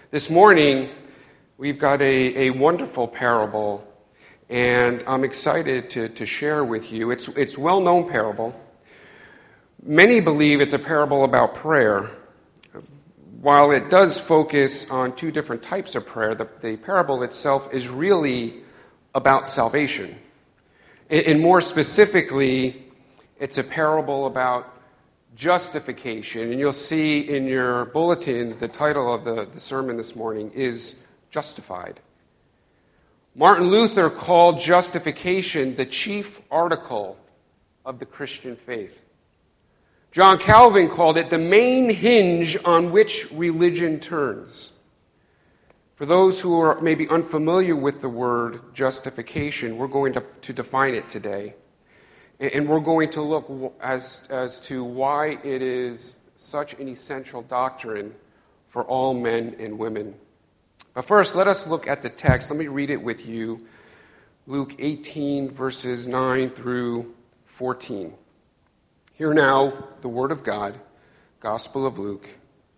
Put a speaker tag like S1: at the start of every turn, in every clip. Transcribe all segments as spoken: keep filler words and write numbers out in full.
S1: This morning, we've got a, a wonderful parable, and I'm excited to, to share with you. It's it's a well-known parable. Many believe it's a parable about prayer. While it does focus on two different types of prayer, the, the parable itself is really about salvation. And, and more specifically, it's a parable about justification. And you'll see in your bulletins, the title of the, the sermon this morning is Justified. Martin Luther called justification the chief article of the Christian faith. John Calvin called it the main hinge on which religion turns. For those who are maybe unfamiliar with the word justification, we're going to, to define it today. And we're going to look as, as to why it is such an essential doctrine for all men and women. But first, let us look at the text. Let me read it with you. Luke eighteen, verses nine through fourteen. Hear now the word of God, Gospel of Luke,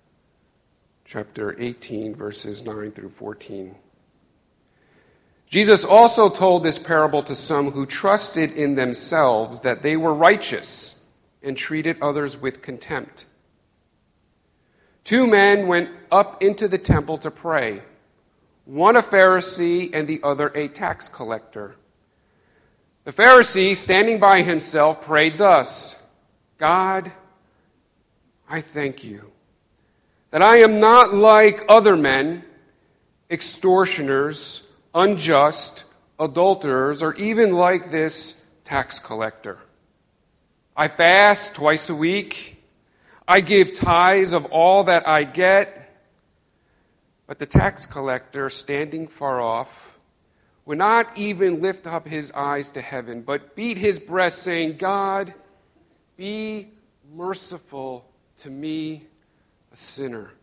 S1: chapter eighteen, verses nine through fourteen. Jesus also told this parable to some who trusted in themselves that they were righteous and treated others with contempt. Two men went up into the temple to pray, one a Pharisee and the other a tax collector. The Pharisee, standing by himself, prayed thus, God, I thank you that I am not like other men, extortioners, unjust, adulterers, or even like this tax collector. I fast twice a week. I give tithes of all that I get. But the tax collector, standing far off, would not even lift up his eyes to heaven, but beat his breast, saying, God, be merciful to me, a sinner.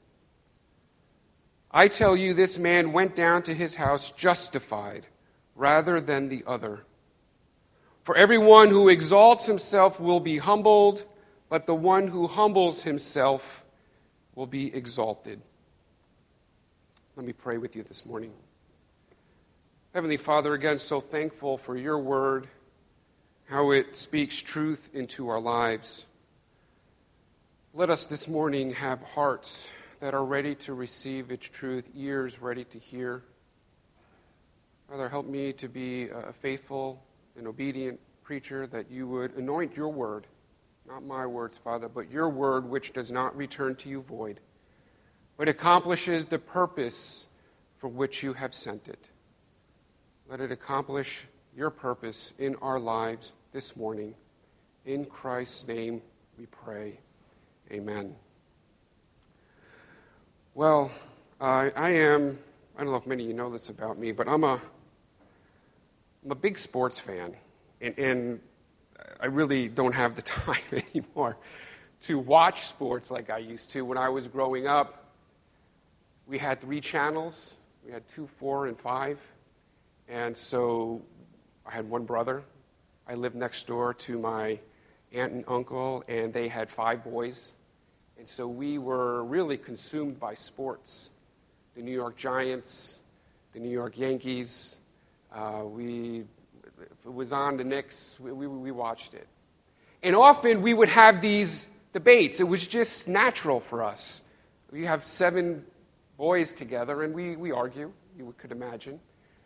S1: I tell you, this man went down to his house justified rather than the other. For everyone who exalts himself will be humbled, but the one who humbles himself will be exalted. Let me pray with you this morning. Heavenly Father, again, so thankful for your word, how it speaks truth into our lives. Let us this morning have hearts that are ready to receive its truth, ears ready to hear. Father, help me to be a faithful and obedient preacher, that you would anoint your word, not my words, Father, but your word, which does not return to you void, but accomplishes the purpose for which you have sent it. Let it accomplish your purpose in our lives this morning. In Christ's name we pray. Amen. Well, uh, I am, I don't know if many of you know this about me, but I'm a, I'm a big sports fan, and, and I really don't have the time anymore to watch sports like I used to. When I was growing up, we had three channels. We had two, four, and five, and so I had one brother. I lived next door to my aunt and uncle, and they had five boys. And so we were really consumed by sports. The New York Giants, the New York Yankees. Uh, we, if it was on the Knicks, we, we, we watched it. And often we would have these debates. It was just natural for us. We have seven boys together, and we, we argue, you could imagine.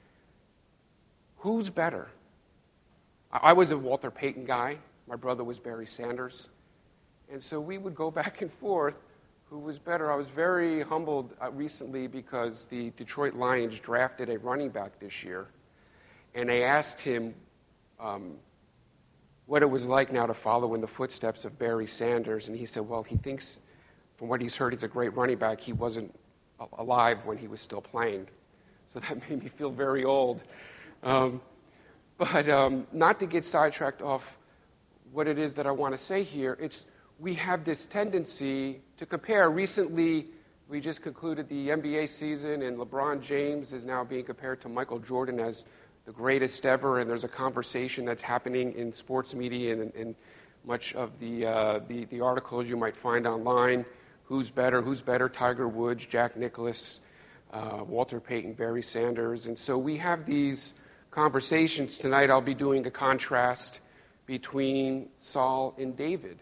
S1: Who's better? I, I was a Walter Payton guy. My brother was Barry Sanders. And so we would go back and forth, who was better. I was very humbled uh, recently because the Detroit Lions drafted a running back this year. And they asked him um, what it was like now to follow in the footsteps of Barry Sanders. And he said, well, he thinks, from what he's heard, he's a great running back. He wasn't alive when he was still playing. So that made me feel very old. Um, but um, not to get sidetracked off what it is that I want to say here, it's we have this tendency to compare. Recently, we just concluded the N B A season, and LeBron James is now being compared to Michael Jordan as the greatest ever, and there's a conversation that's happening in sports media and in much of the, uh, the, the articles you might find online. Who's better? Who's better? Tiger Woods, Jack Nicklaus. uh, Walter Payton, Barry Sanders. And so we have these conversations. Tonight I'll be doing a contrast between Saul and David.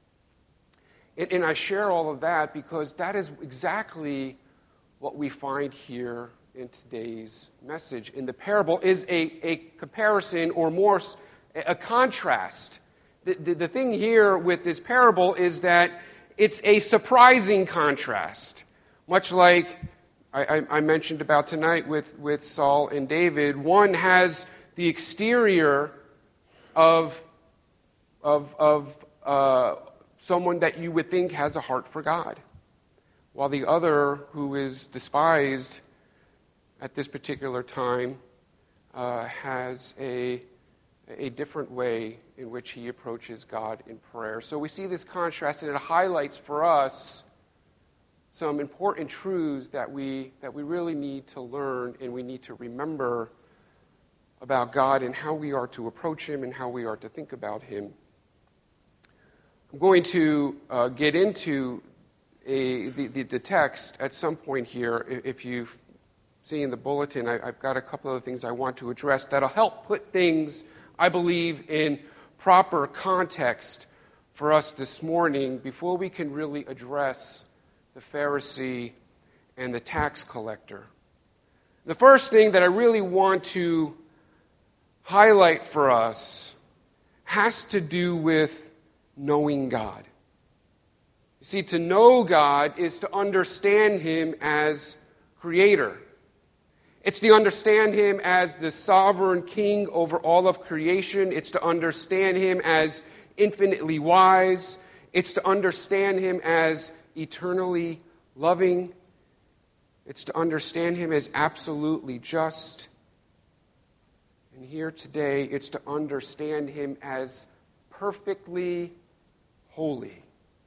S1: And, and I share all of that because that is exactly what we find here in today's message. In the parable is a, a comparison, or more, a contrast. The, the, the thing here with this parable is that it's a surprising contrast. Much like I, I, I mentioned about tonight with, with Saul and David. One has the exterior of, of, of uh, someone that you would think has a heart for God, while the other, who is despised at this particular time, uh, has a, a different way in which he approaches God in prayer. So we see this contrast, and it highlights for us some important truths that we that we really need to learn and we need to remember about God and how we are to approach him and how we are to think about him. I'm going to uh, get into a, the, the, the text at some point here. If you see in the bulletin, I, I've got a couple of things I want to address that'll help put things, I believe, in proper context for us this morning before we can really address the Pharisee and the tax collector. The first thing that I really want to highlight for us has to do with knowing God. You see, to know God is to understand him as creator. It's to understand him as the sovereign king over all of creation. It's to understand him as infinitely wise. It's to understand him as eternally loving. It's to understand him as absolutely just. And here today, it's to understand him as perfectly holy.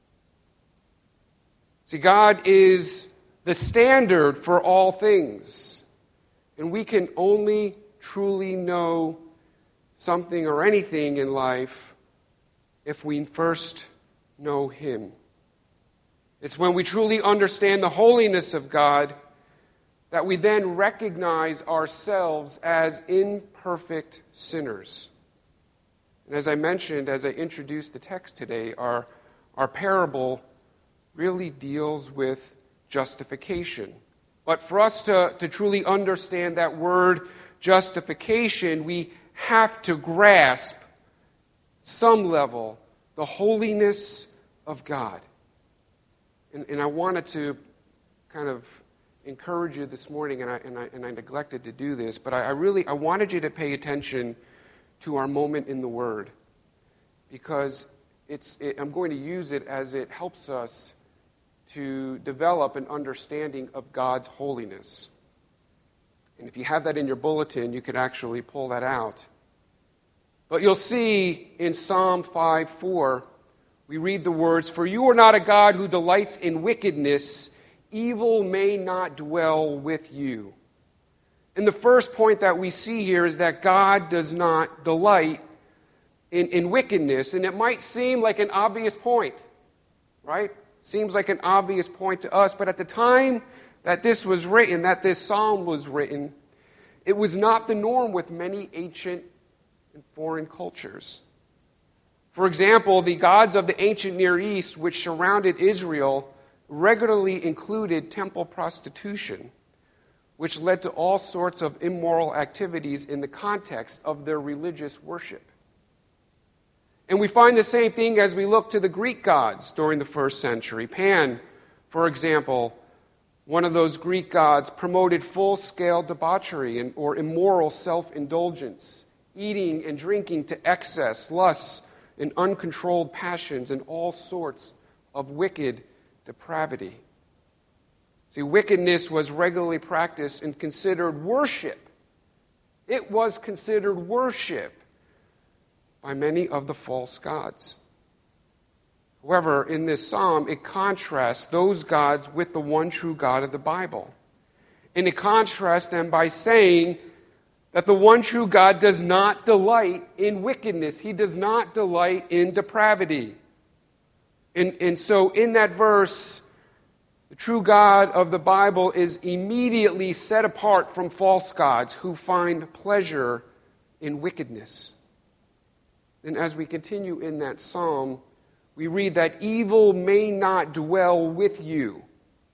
S1: See, God is the standard for all things. And we can only truly know something or anything in life if we first know him. It's when we truly understand the holiness of God that we then recognize ourselves as imperfect sinners. And as I mentioned, as I introduced the text today, our, our parable really deals with justification. But for us to, to truly understand that word justification, we have to grasp some level the holiness of God. And, and I wanted to kind of encourage you this morning, and I, and I, and I neglected to do this, but I, I really, I wanted you to pay attention to our moment in the Word, because it's, it, I'm going to use it as it helps us to develop an understanding of God's holiness. And if you have that in your bulletin, you could actually pull that out. But you'll see in Psalm five four, we read the words, "For you are not a God who delights in wickedness, evil may not dwell with you." And the first point that we see here is that God does not delight in, in wickedness. And it might seem like an obvious point, right? Seems like an obvious point to us. But at the time that this was written, that this psalm was written, it was not the norm with many ancient and foreign cultures. For example, the gods of the ancient Near East, which surrounded Israel, regularly included temple prostitution, which led to all sorts of immoral activities in the context of their religious worship. And we find the same thing as we look to the Greek gods during the first century. Pan, for example, one of those Greek gods, promoted full-scale debauchery and, or immoral self-indulgence, eating and drinking to excess, lusts, and uncontrolled passions, and all sorts of wicked depravity. See, wickedness was regularly practiced and considered worship. It was considered worship by many of the false gods. However, in this psalm, it contrasts those gods with the one true God of the Bible. And it contrasts them by saying that the one true God does not delight in wickedness. He does not delight in depravity. And, and so in that verse, The true God of the Bible is immediately set apart from false gods who find pleasure in wickedness. And as we continue in that psalm, we read that evil may not dwell with you.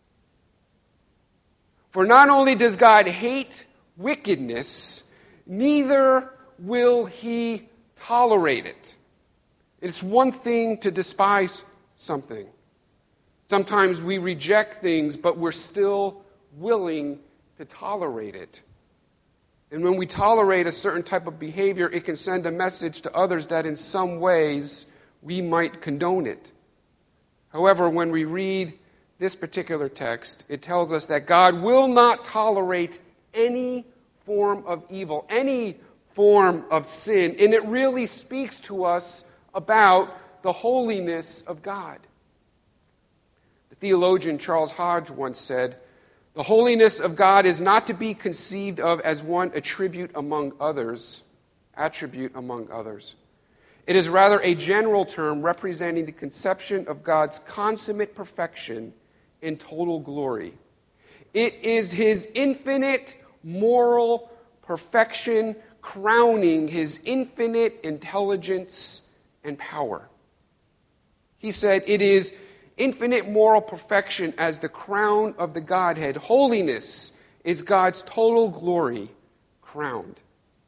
S1: For not only does God hate wickedness, neither will he tolerate it. It's one thing to despise something. Sometimes we reject things, but we're still willing to tolerate it. And when we tolerate a certain type of behavior, it can send a message to others that in some ways we might condone it. However, when we read this particular text, it tells us that God will not tolerate any form of evil, any form of sin. And it really speaks to us about the holiness of God. The theologian Charles Hodge once said, "The holiness of God is not to be conceived of as one attribute among others, attribute among others. It is rather a general term representing the conception of God's consummate perfection and total glory. It is his infinite moral perfection crowning his infinite intelligence and power." He said, "It is infinite moral perfection as the crown of the Godhead. Holiness is God's total glory crowned."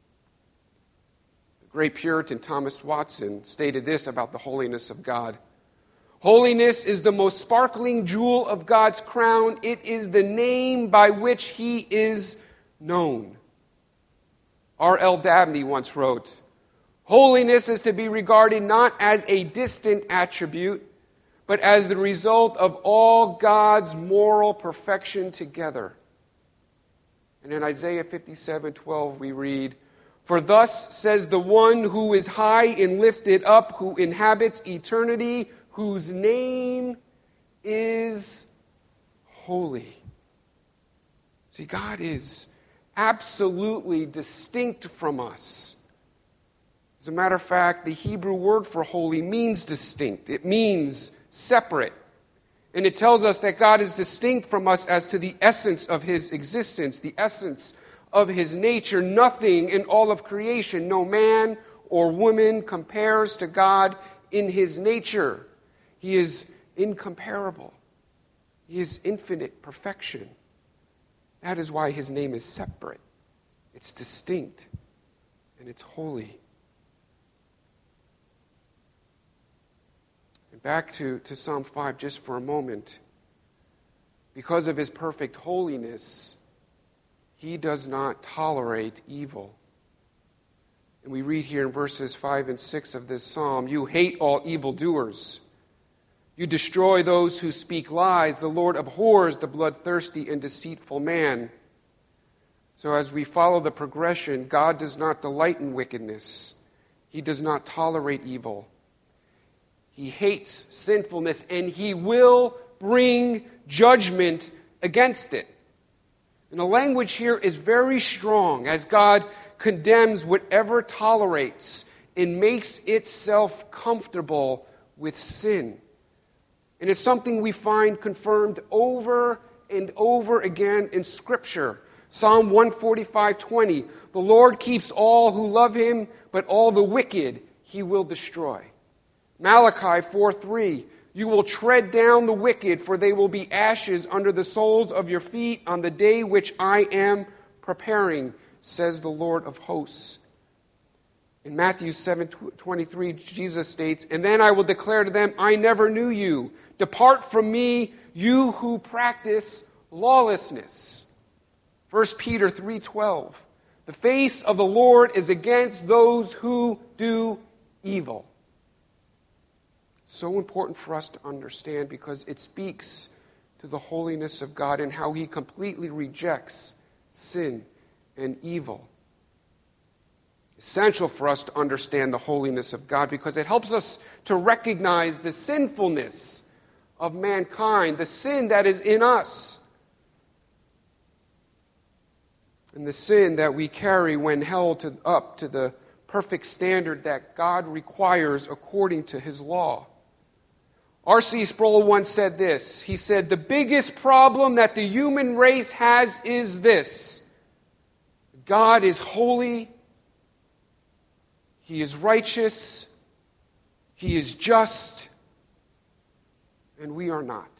S1: The great Puritan Thomas Watson stated this about the holiness of God: "Holiness is the most sparkling jewel of God's crown. It is the name by which he is known." R L Dabney once wrote, "Holiness is to be regarded not as a distant attribute, but as the result of all God's moral perfection together." And in Isaiah fifty-seven twelve we read, "For thus says the one who is high and lifted up, who inhabits eternity, whose name is holy." See, God is absolutely distinct from us. As a matter of fact, the Hebrew word for holy means distinct. It means separate. And it tells us that God is distinct from us as to the essence of his existence, the essence of his nature. Nothing in all of creation, no man or woman, compares to God in his nature. He is incomparable. He is infinite perfection. That is why his name is separate. It's distinct. And it's holy. And back to, to Psalm five just for a moment. Because of his perfect holiness, he does not tolerate evil. And we read here in verses five and six of this psalm, "You hate all evildoers. You destroy those who speak lies. The Lord abhors the bloodthirsty and deceitful man." So as we follow the progression, God does not delight in wickedness. He does not tolerate evil. He hates sinfulness, and he will bring judgment against it. And the language here is very strong as God condemns whatever tolerates and makes itself comfortable with sin. And it's something we find confirmed over and over again in Scripture. Psalm one forty-five twenty, "The Lord keeps all who love him, but all the wicked he will destroy." Malachi four three, "You will tread down the wicked, for they will be ashes under the soles of your feet on the day which I am preparing, says the Lord of hosts." In Matthew seven twenty-three, Jesus states, "And then I will declare to them, I never knew you. Depart from me, you who practice lawlessness." First Peter three twelve, "The face of the Lord is against those who do evil." So important for us to understand because it speaks to the holiness of God and how he completely rejects sin and evil. Essential for us to understand the holiness of God because it helps us to recognize the sinfulness of mankind, the sin that is in us, and the sin that we carry when held to, up to the perfect standard that God requires according to his law. R C Sproul once said this. He said, "The biggest problem that the human race has is this. God is holy. He is righteous. He is just. And we are not."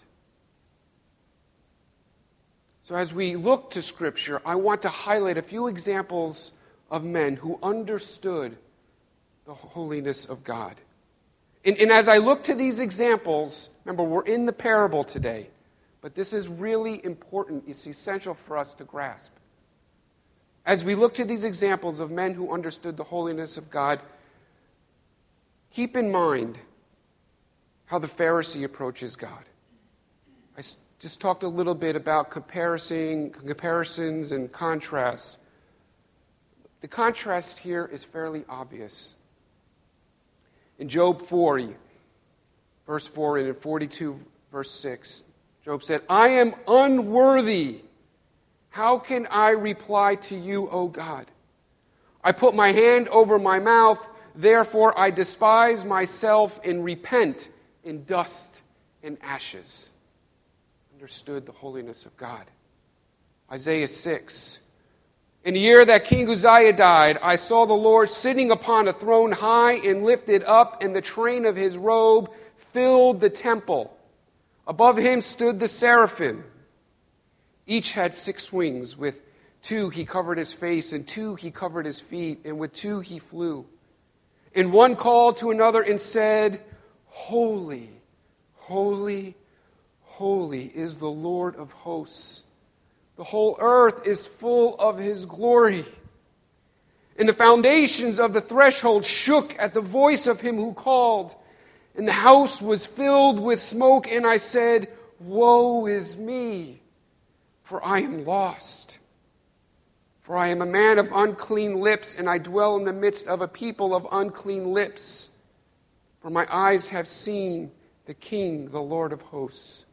S1: So as we look to Scripture, I want to highlight a few examples of men who understood the holiness of God. And, and as I look to these examples, remember, we're in the parable today, but this is really important. It's essential for us to grasp. As we look to these examples of men who understood the holiness of God, keep in mind how the Pharisee approaches God. I just talked a little bit about comparison, comparisons and contrasts. The contrast here is fairly obvious. In Job forty, verse four, and in forty-two, verse six, Job said, "I am unworthy. How can I reply to you, O God? I put my hand over my mouth, therefore I despise myself and repent in dust and ashes." Understood the holiness of God. Isaiah six. "In the year that King Uzziah died, I saw the Lord sitting upon a throne high and lifted up, and the train of his robe filled the temple. Above him stood the seraphim. Each had six wings. With two he covered his face, and two he covered his feet, and with two he flew. And one called to another and said, 'Holy, holy, holy is the Lord of hosts. The whole earth is full of his glory.' And the foundations of the threshold shook at the voice of him who called, and the house was filled with smoke. And I said, 'Woe is me, for I am lost. For I am a man of unclean lips, and I dwell in the midst of a people of unclean lips. For my eyes have seen the King, the Lord of hosts.'"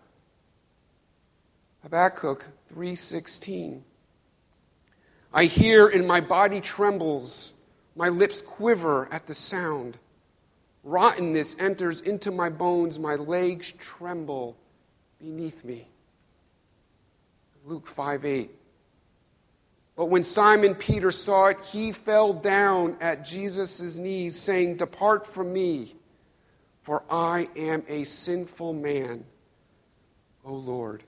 S1: Habakkuk three sixteen. "I hear and my body trembles. My lips quiver at the sound. Rottenness enters into my bones. My legs tremble beneath me." Luke five eight. "But when Simon Peter saw it, he fell down at Jesus' knees, saying, 'Depart from me, for I am a sinful man, O Lord.'"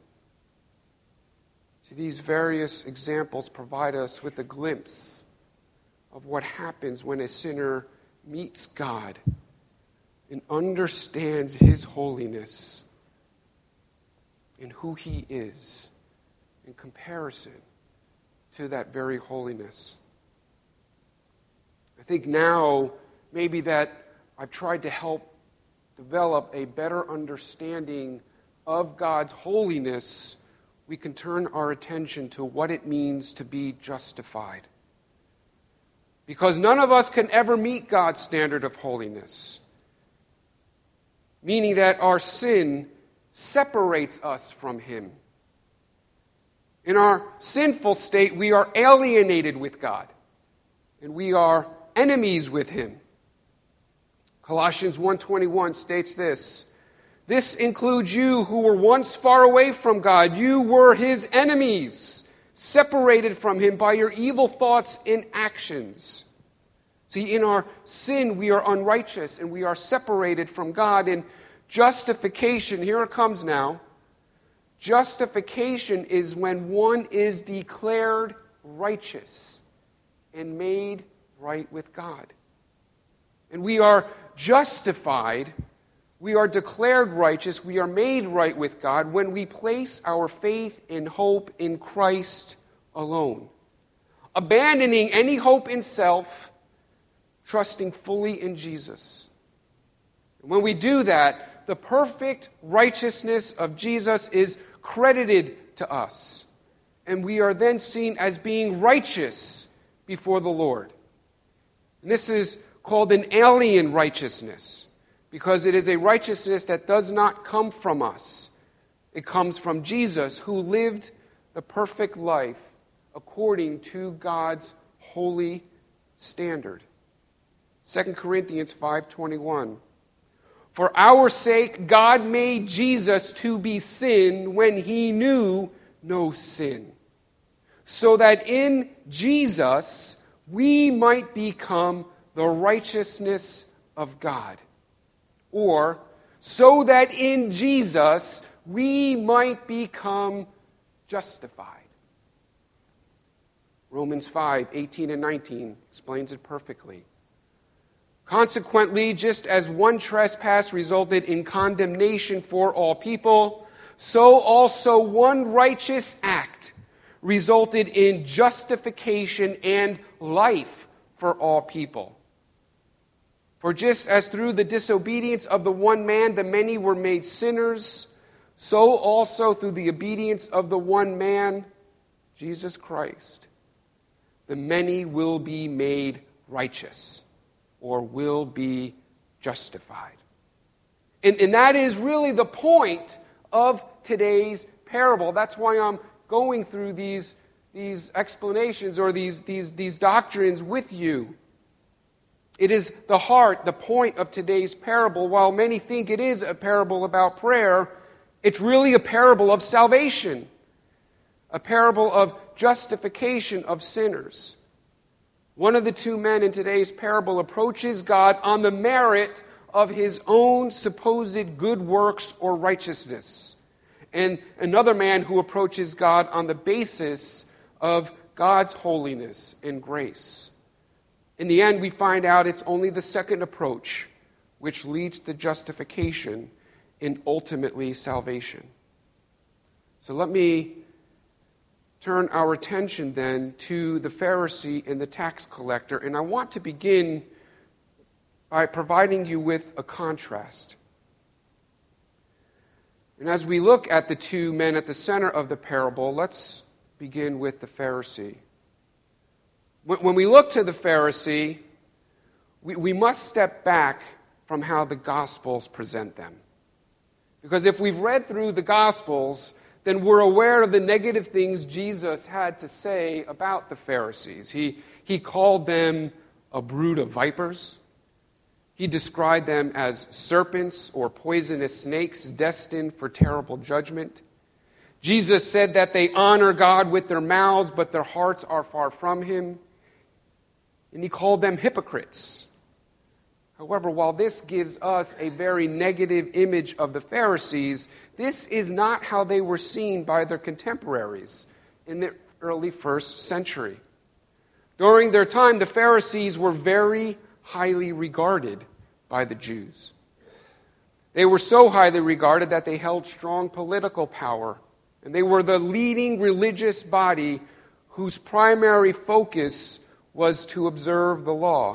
S1: These various examples provide us with a glimpse of what happens when a sinner meets God and understands his holiness and who he is in comparison to that very holiness. I think now maybe that I've tried to help develop a better understanding of God's holiness, we can turn our attention to what it means to be justified. Because none of us can ever meet God's standard of holiness, meaning that our sin separates us from him. In our sinful state, we are alienated with God, and we are enemies with him. Colossians one twenty-one states this, "This includes you who were once far away from God. You were his enemies, separated from him by your evil thoughts and actions." See, in our sin, we are unrighteous and we are separated from God. And justification, here it comes now. Justification is when one is declared righteous and made right with God. And we are justified, we are declared righteous, we are made right with God when we place our faith and hope in Christ alone, abandoning any hope in self, trusting fully in Jesus. And when we do that, the perfect righteousness of Jesus is credited to us, and we are then seen as being righteous before the Lord. And this is called an alien righteousness, because it is a righteousness that does not come from us. It comes from Jesus, who lived the perfect life according to God's holy standard. Second Corinthians five twenty-one. For our sake, God made Jesus to be sin when he knew no sin, so that in Jesus we might become the righteousness of God. Or, so that in Jesus we might become justified. Romans five, eighteen and nineteen explains it perfectly. Consequently, just as one trespass resulted in condemnation for all people, so also one righteous act resulted in justification and life for all people. For just as through the disobedience of the one man the many were made sinners, so also through the obedience of the one man, Jesus Christ, the many will be made righteous, or will be justified. And, and that is really the point of today's parable. That's why I'm going through these, these explanations or these, these, these doctrines with you. It is the heart, the point of today's parable. While many think it is a parable about prayer, it's really a parable of salvation, a parable of justification of sinners. One of the two men in today's parable approaches God on the merit of his own supposed good works or righteousness, and another man who approaches God on the basis of God's holiness and grace. In the end, we find out it's only the second approach which leads to justification and ultimately salvation. So let me turn our attention then to the Pharisee and the tax collector, and I want to begin by providing you with a contrast. And as we look at the two men at the center of the parable, let's begin with the Pharisee. When we look to the Pharisee, we, we must step back from how the Gospels present them. Because if we've read through the Gospels, then we're aware of the negative things Jesus had to say about the Pharisees. He, he called them a brood of vipers. He described them as serpents or poisonous snakes destined for terrible judgment. Jesus said that they honor God with their mouths, but their hearts are far from him. And he called them hypocrites. However, while this gives us a very negative image of the Pharisees, this is not how they were seen by their contemporaries in the early first century. During their time, the Pharisees were very highly regarded by the Jews. They were so highly regarded that they held strong political power, and they were the leading religious body whose primary focus was to observe the law.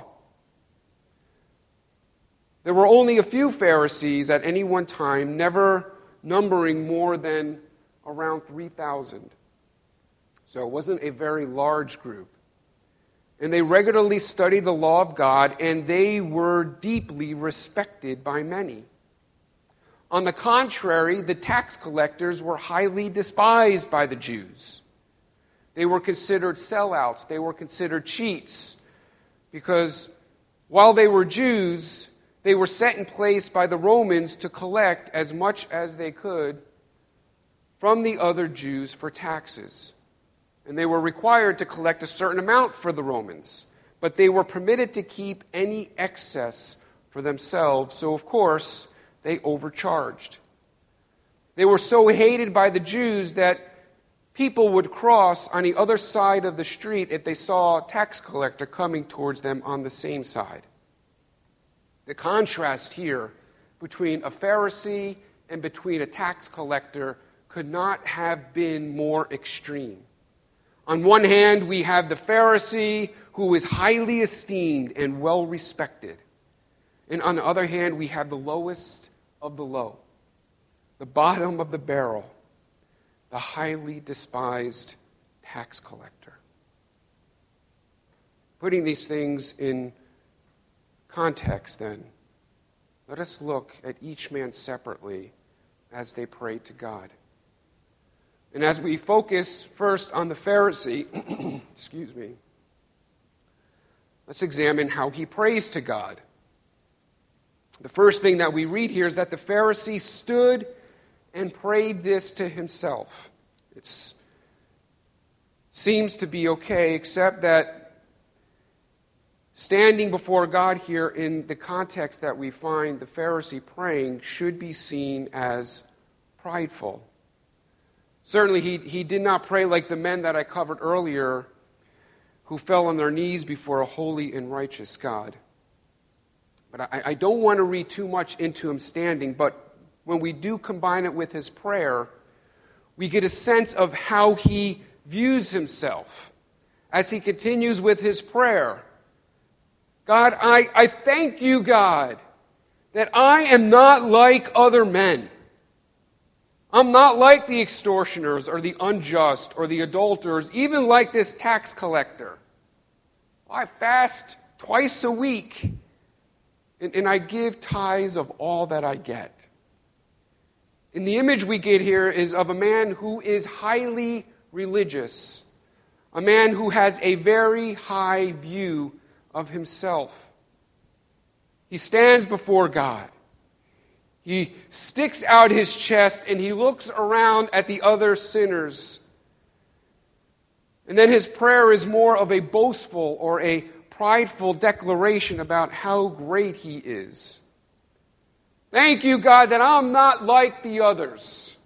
S1: There were only a few Pharisees at any one time, never numbering more than around three thousand. So it wasn't a very large group. And they regularly studied the law of God, and they were deeply respected by many. On the contrary, the tax collectors were highly despised by the Jews. They were considered sellouts. They were considered cheats. Because while they were Jews, they were set in place by the Romans to collect as much as they could from the other Jews for taxes. And they were required to collect a certain amount for the Romans. But they were permitted to keep any excess for themselves. So, of course, they overcharged. They were so hated by the Jews that people would cross on the other side of the street if they saw a tax collector coming towards them on the same side. The contrast here between a Pharisee and between a tax collector could not have been more extreme. On one hand, we have the Pharisee who is highly esteemed and well respected. And on the other hand, we have the lowest of the low, the bottom of the barrel, the highly despised tax collector. Putting these things in context, then, let us look at each man separately as they pray to God. And as we focus first on the Pharisee, excuse me, let's examine how he prays to God. The first thing that we read here is that the Pharisee stood and prayed this to himself. It seems to be okay, except that standing before God here in the context that we find the Pharisee praying should be seen as prideful. Certainly he, he did not pray like the men that I covered earlier who fell on their knees before a holy and righteous God. But I, I don't want to read too much into him standing, but when we do combine it with his prayer, we get a sense of how he views himself as he continues with his prayer. God, I, I thank you, God, that I am not like other men. I'm not like the extortioners or the unjust or the adulterers, even like this tax collector. I fast twice a week, and, and I give tithes of all that I get. And the image we get here is of a man who is highly religious, a man who has a very high view of himself. He stands before God. He sticks out his chest and he looks around at the other sinners. And then his prayer is more of a boastful or a prideful declaration about how great he is. Thank you, God, that I'm not like the others.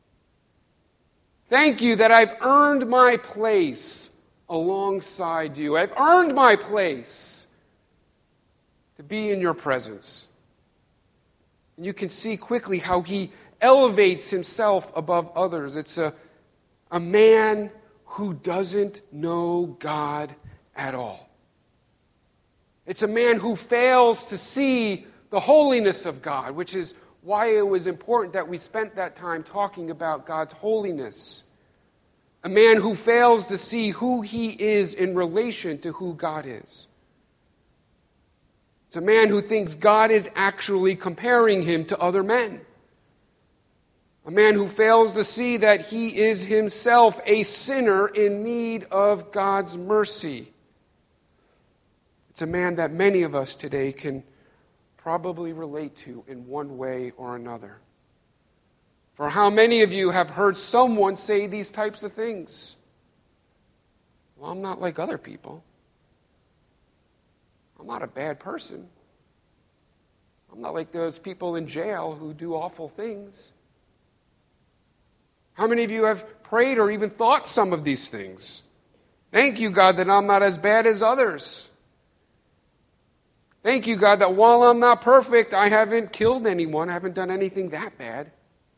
S1: Thank you that I've earned my place alongside you. I've earned my place to be in your presence. And you can see quickly how he elevates himself above others. It's a, a man who doesn't know God at all. It's a man who fails to see the holiness of God, which is why it was important that we spent that time talking about God's holiness. A man who fails to see who he is in relation to who God is. It's a man who thinks God is actually comparing him to other men. A man who fails to see that he is himself a sinner in need of God's mercy. It's a man that many of us today can probably relate to in one way or another. For how many of you have heard someone say these types of things? Well, I'm not like other people. I'm not a bad person. I'm not like those people in jail who do awful things. How many of you have prayed or even thought some of these things? Thank you, God, that I'm not as bad as others. Thank you, God, that while I'm not perfect, I haven't killed anyone, I haven't done anything that bad.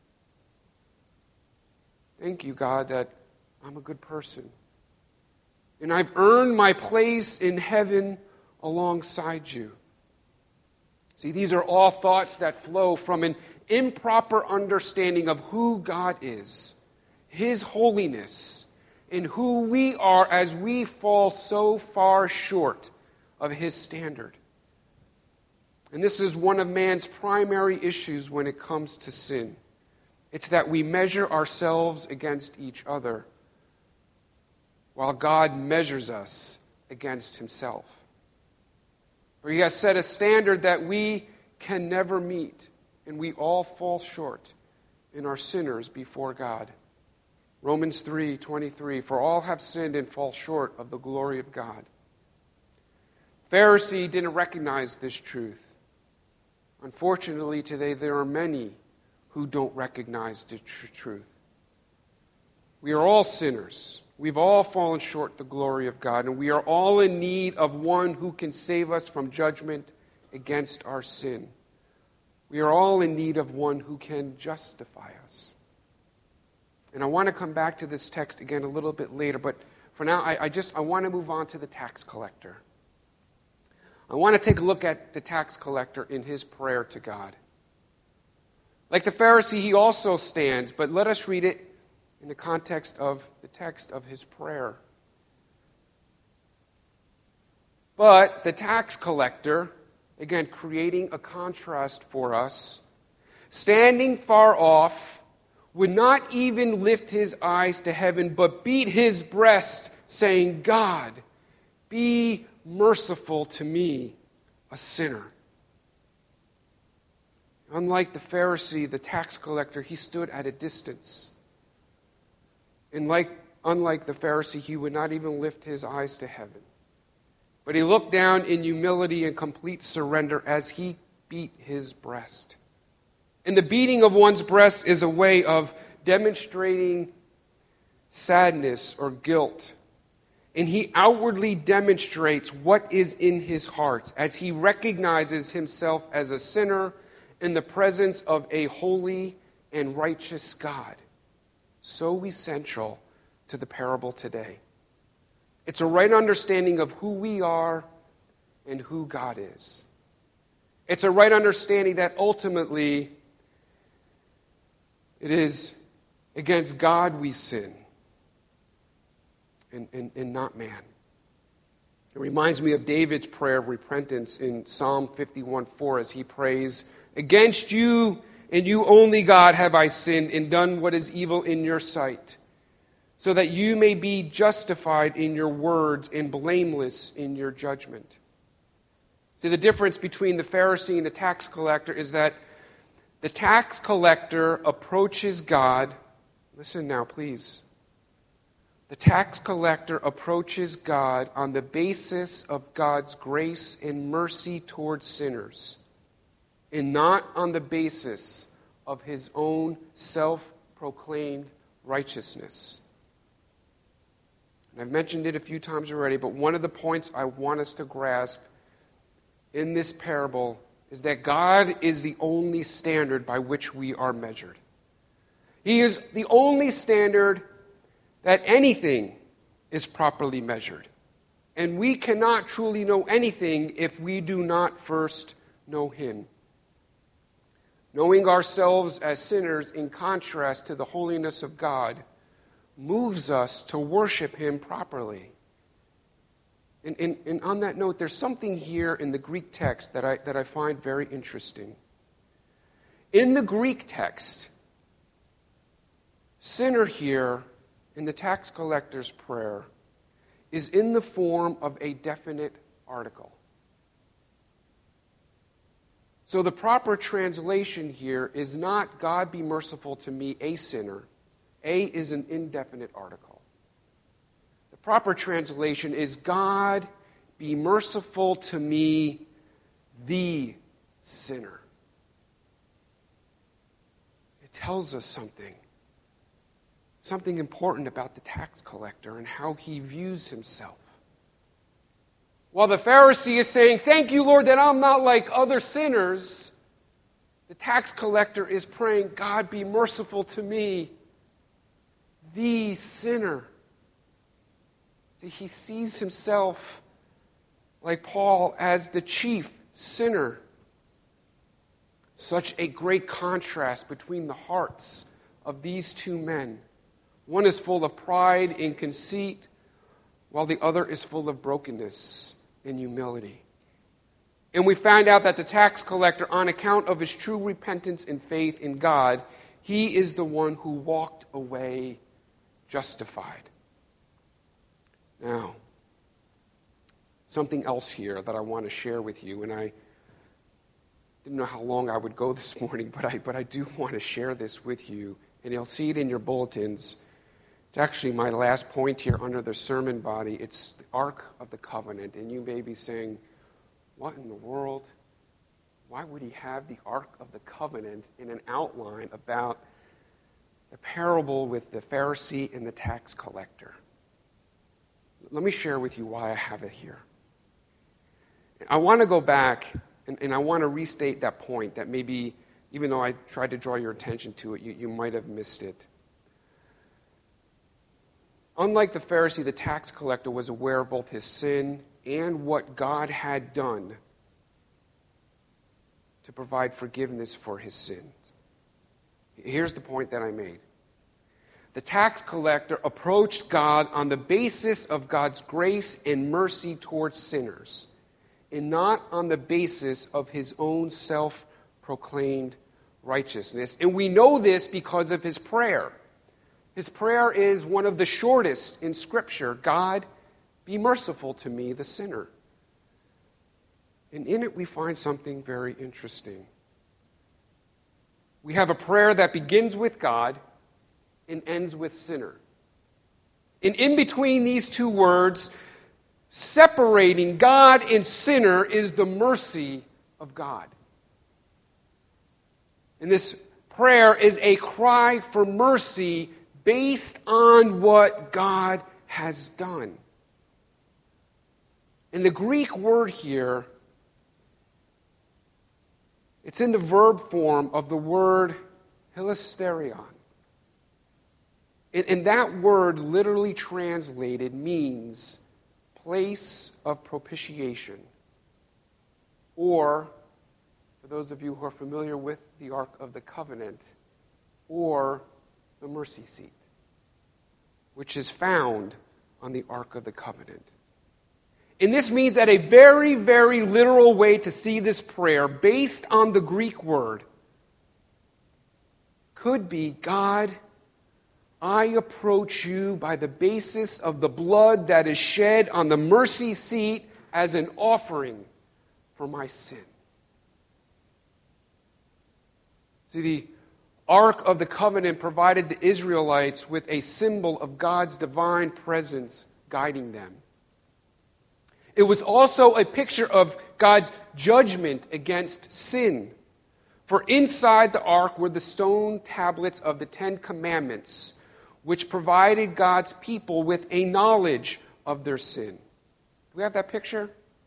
S1: Thank you, God, that I'm a good person. And I've earned my place in heaven alongside you. See, these are all thoughts that flow from an improper understanding of who God is, His holiness, and who we are as we fall so far short of His standard. And this is one of man's primary issues when it comes to sin. It's that we measure ourselves against each other, while God measures us against Himself. For He has set a standard that we can never meet, and we all fall short and are sinners before God. Romans three twenty-three, for all have sinned and fall short of the glory of God. Pharisee didn't recognize this truth. Unfortunately, today there are many who don't recognize the tr- truth. We are all sinners. We've all fallen short of the glory of God, and we are all in need of one who can save us from judgment against our sin. We are all in need of one who can justify us. And I want to come back to this text again a little bit later, but for now, I, I just I want to move on to the tax collector. I want to take a look at the tax collector in his prayer to God. Like the Pharisee, he also stands, but let us read it in the context of the text of his prayer. But the tax collector, again, creating a contrast for us, standing far off, would not even lift his eyes to heaven, but beat his breast, saying, God, be merciful to me, a sinner. Unlike the Pharisee, the tax collector, he stood at a distance. And like, unlike the Pharisee, he would not even lift his eyes to heaven. But he looked down in humility and complete surrender as he beat his breast. And the beating of one's breast is a way of demonstrating sadness or guilt. And he outwardly demonstrates what is in his heart as he recognizes himself as a sinner in the presence of a holy and righteous God. So essential to the parable today. It's a right understanding of who we are and who God is. It's a right understanding that ultimately it is against God we sin and, and, and not man. It reminds me of David's prayer of repentance in Psalm fifty-one four as he prays, "Against you and you only, God, have I sinned and done what is evil in your sight, so that you may be justified in your words and blameless in your judgment." See, the difference between the Pharisee and the tax collector is that the tax collector approaches God. Listen now, please. The tax collector approaches God on the basis of God's grace and mercy towards sinners, and not on the basis of his own self-proclaimed righteousness. And I've mentioned it a few times already, but one of the points I want us to grasp in this parable is that God is the only standard by which we are measured. He is the only standard that anything is properly measured. And we cannot truly know anything if we do not first know him. Knowing ourselves as sinners in contrast to the holiness of God moves us to worship him properly. And, and, and on that note, there's something here in the Greek text that I, that I find very interesting. In the Greek text, sinner here in the tax collector's prayer is in the form of a definite article. So the proper translation here is not "God be merciful to me, a sinner." A is an indefinite article. The proper translation is "God be merciful to me, the sinner." It tells us something. Something important about the tax collector and how he views himself. While the Pharisee is saying, "Thank you, Lord, that I'm not like other sinners," the tax collector is praying, "God be merciful to me, the sinner." See, he sees himself, like Paul, as the chief sinner. Such a great contrast between the hearts of these two men. One is full of pride and conceit, while the other is full of brokenness and humility. And we find out that the tax collector, on account of his true repentance and faith in God, he is the one who walked away justified. Now, something else here that I want to share with you, and I didn't know how long I would go this morning, but I, but I do want to share this with you, and you'll see it in your bulletins. It's actually my last point here under the sermon body. It's the Ark of the Covenant. And you may be saying, what in the world? Why would he have the Ark of the Covenant in an outline about the parable with the Pharisee and the tax collector? Let me share with you why I have it here. I want to go back, and, and I want to restate that point that maybe, even though I tried to draw your attention to it, you, you might have missed it. Unlike the Pharisee, the tax collector was aware of both his sin and what God had done to provide forgiveness for his sins. Here's the point that I made. The tax collector approached God on the basis of God's grace and mercy towards sinners, and not on the basis of his own self-proclaimed righteousness. And we know this because of his prayer. His prayer is one of the shortest in Scripture. "God, be merciful to me, the sinner." And in it we find something very interesting. we have a prayer that begins with God and ends with sinner. And in between these two words, separating God and sinner, is the mercy of God. And this prayer is a cry for mercy based on what God has done. And the Greek word here, it's in the verb form of the word hilasterion. And, and that word, literally translated, means place of propitiation. Or, for those of you who are familiar with the Ark of the Covenant, or the mercy seat, which is found on the Ark of the Covenant. And this means that a very, very literal way to see this prayer, based on the Greek word, could be, God, I approach you by the basis of the blood that is shed on the mercy seat as an offering for my sin. See, the Ark of the Covenant provided the Israelites with a symbol of God's divine presence guiding them. It was also a picture of God's judgment against sin. For inside the ark were the stone tablets of the Ten Commandments, which provided God's people with a knowledge of their sin. Do we have that picture?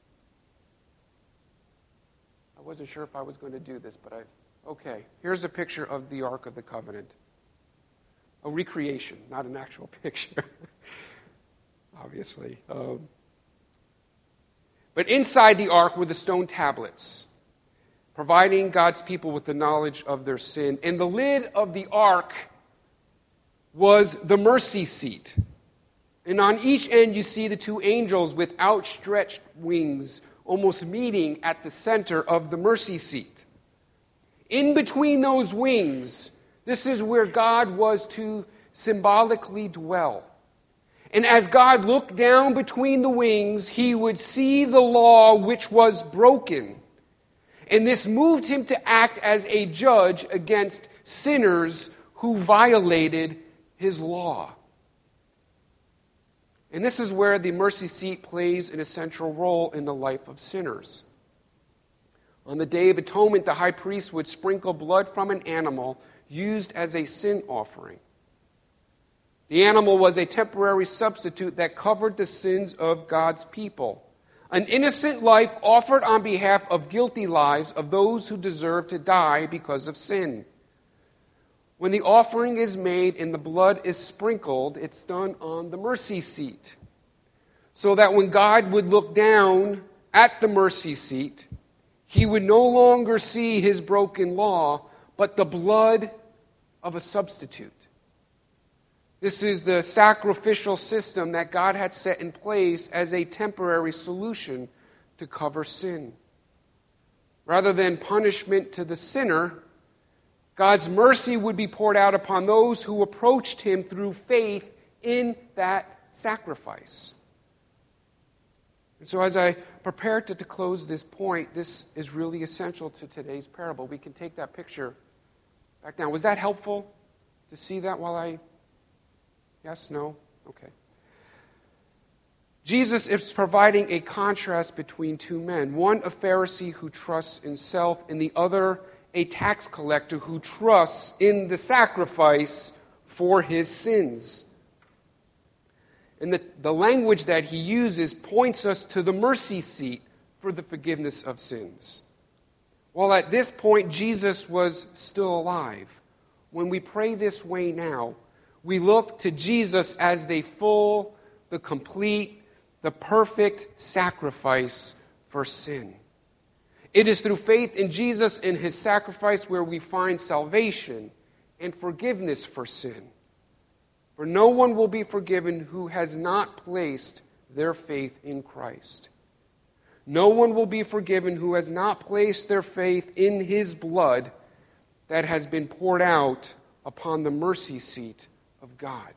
S1: I wasn't sure if I was going to do this, but I... Okay, here's a picture of the Ark of the Covenant. A recreation, not an actual picture, obviously. Um, but inside the ark were the stone tablets, providing God's people with the knowledge of their sin. And the lid of the ark was the mercy seat. And on each end you see the two angels with outstretched wings, almost meeting at the center of the mercy seat. In between those wings, this is where God was to symbolically dwell. And as God looked down between the wings, he would see the law which was broken. And this moved him to act as a judge against sinners who violated his law. And this is where the mercy seat plays an essential role in the life of sinners. On the Day of Atonement, the high priest would sprinkle blood from an animal used as a sin offering. The animal was a temporary substitute that covered the sins of God's people. An innocent life offered on behalf of guilty lives of those who deserve to die because of sin. When the offering is made and the blood is sprinkled, it's done on the mercy seat. So that when God would look down at the mercy seat, he would no longer see his broken law, but the blood of a substitute. This is the sacrificial system that God had set in place as a temporary solution to cover sin. Rather than punishment to the sinner, God's mercy would be poured out upon those who approached him through faith in that sacrifice. And so as I prepare to, to close this point, this is really essential to today's parable. We can take that picture back down. Was that helpful to see that while I... Yes? No? Okay. Jesus is providing a contrast between two men. One, a Pharisee who trusts in self, and the other, a tax collector who trusts in the sacrifice for his sins. And the, the language that he uses points us to the mercy seat for the forgiveness of sins. While at this point Jesus was still alive, when we pray this way now, we look to Jesus as the full, the complete, the perfect sacrifice for sin. It is through faith in Jesus and his sacrifice where we find salvation and forgiveness for sin. For no one will be forgiven who has not placed their faith in Christ. No one will be forgiven who has not placed their faith in his blood that has been poured out upon the mercy seat of God.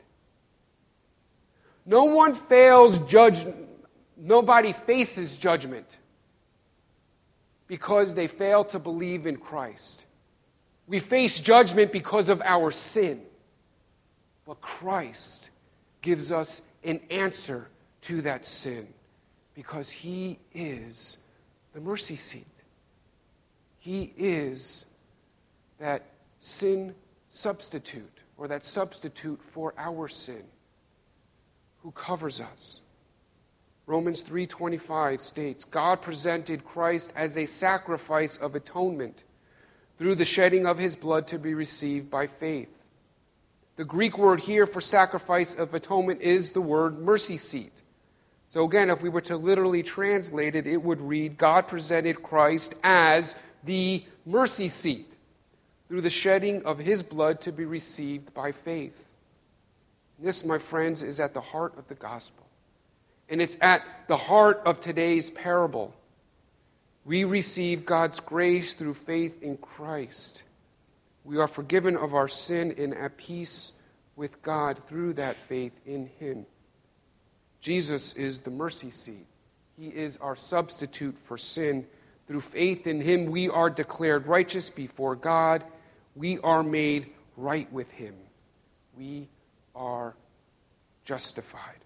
S1: No one fails judgment. Nobody faces judgment because they fail to believe in Christ. We face judgment because of our sin. But Christ gives us an answer to that sin because he is the mercy seat. He is that sin substitute, or that substitute for our sin, who covers us. Romans three twenty-five states, God presented Christ as a sacrifice of atonement through the shedding of his blood to be received by faith. The Greek word here for sacrifice of atonement is the word mercy seat. So again, if we were to literally translate it, it would read, God presented Christ as the mercy seat through the shedding of his blood to be received by faith. This, my friends, is at the heart of the gospel. And it's at the heart of today's parable. We receive God's grace through faith in Christ. We are forgiven of our sin and at peace with God through that faith in him. Jesus is the mercy seat. He is our substitute for sin. Through faith in him, we are declared righteous before God. We are made right with him. We are justified.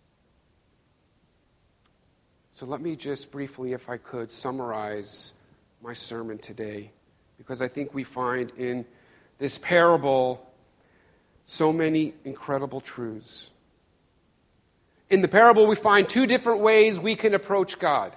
S1: So let me just briefly, if I could, summarize my sermon today, because I think we find in this parable so many incredible truths. In the parable, we find two different ways we can approach God.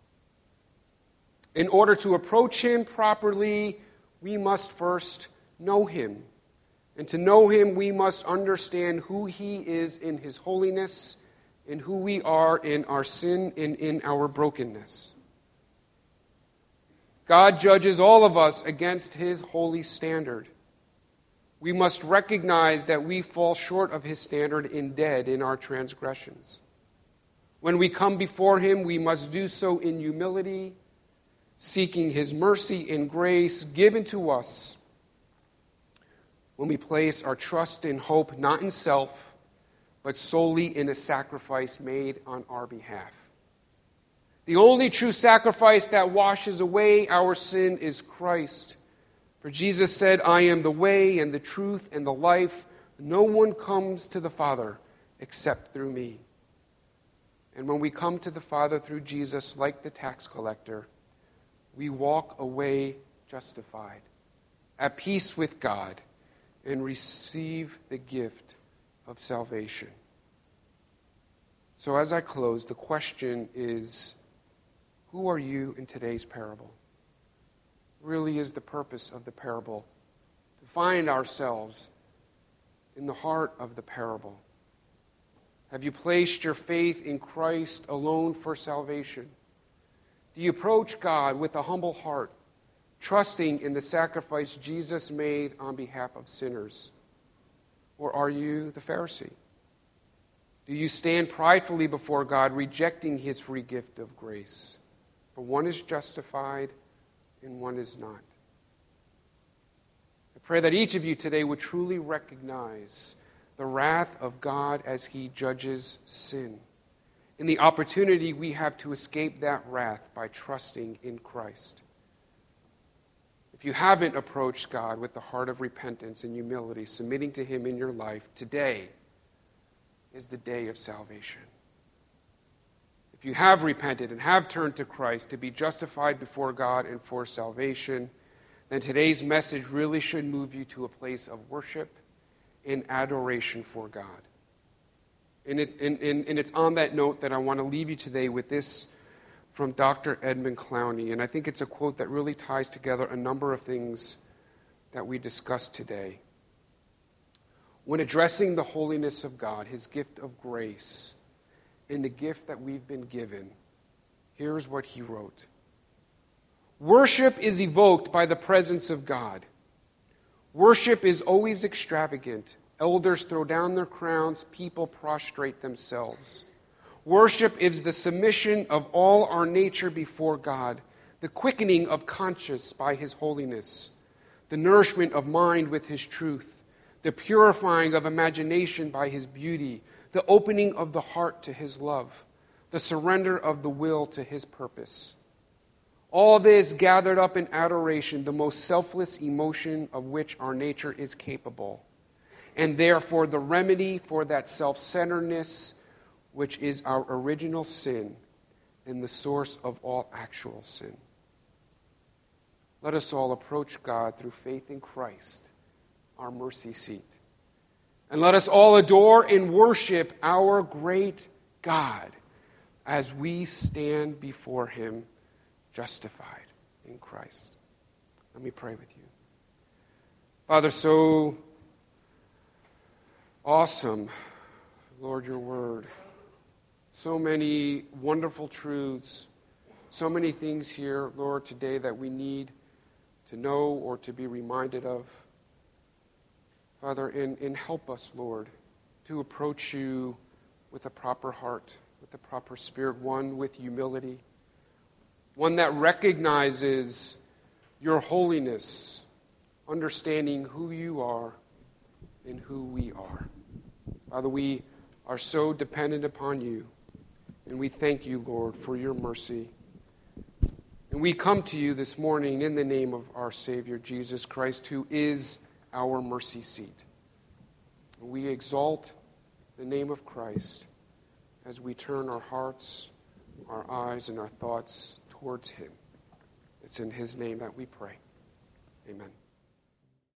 S1: In order to approach him properly, we must first know him. And to know him, we must understand who he is in his holiness and who we are in our sin and in our brokenness. God judges all of us against his holy standard. We must recognize that we fall short of his standard and dead in our transgressions. When we come before him, we must do so in humility, seeking his mercy and grace given to us when we place our trust and hope not in self, but solely in a sacrifice made on our behalf. The only true sacrifice that washes away our sin is Christ. For Jesus said, I am the way and the truth and the life. No one comes to the Father except through me. And when we come to the Father through Jesus, like the tax collector, we walk away justified, at peace with God, and receive the gift of salvation. So as I close, the question is, who are you in today's parable? Really is the purpose of the parable, to find ourselves in the heart of the parable. Have you placed your faith in Christ alone for salvation? Do you approach God with a humble heart, trusting in the sacrifice Jesus made on behalf of sinners? Or are you the Pharisee? Do you stand pridefully before God, rejecting his free gift of grace? For one is justified and one is not. I pray that each of you today would truly recognize the wrath of God as he judges sin, and the opportunity we have to escape that wrath by trusting in Christ. If you haven't approached God with the heart of repentance and humility, submitting to him in your life, today is the day of salvation. If you have repented and have turned to Christ to be justified before God and for salvation, then today's message really should move you to a place of worship and adoration for God. And, it, and, and, and it's on that note that I want to leave you today with this from Doctor Edmund Clowney. And I think it's a quote that really ties together a number of things that we discussed today. When addressing the holiness of God, his gift of grace, and the gift that we've been given, here's what he wrote. Worship is evoked by the presence of God. Worship is always extravagant. Elders throw down their crowns, people prostrate themselves. Worship is the submission of all our nature before God, the quickening of conscience by his holiness, the nourishment of mind with his truth, the purifying of imagination by his beauty, the opening of the heart to his love, the surrender of the will to his purpose. All this gathered up in adoration, the most selfless emotion of which our nature is capable, and therefore the remedy for that self-centeredness which is our original sin and the source of all actual sin. Let us all approach God through faith in Christ, our mercy seat. And let us all adore and worship our great God as we stand before him justified in Christ. Let me pray with you. Father, so awesome, Lord, your word. So many wonderful truths, so many things here, Lord, today that we need to know or to be reminded of. Father, and, and help us, Lord, to approach you with a proper heart, with a proper spirit, one with humility, one that recognizes your holiness, understanding who you are and who we are. Father, we are so dependent upon you, and we thank you, Lord, for your mercy. And we come to you this morning in the name of our Savior, Jesus Christ, who is our mercy seat. We exalt the name of Christ as we turn our hearts, our eyes, and our thoughts towards him. It's in his name that we pray. Amen.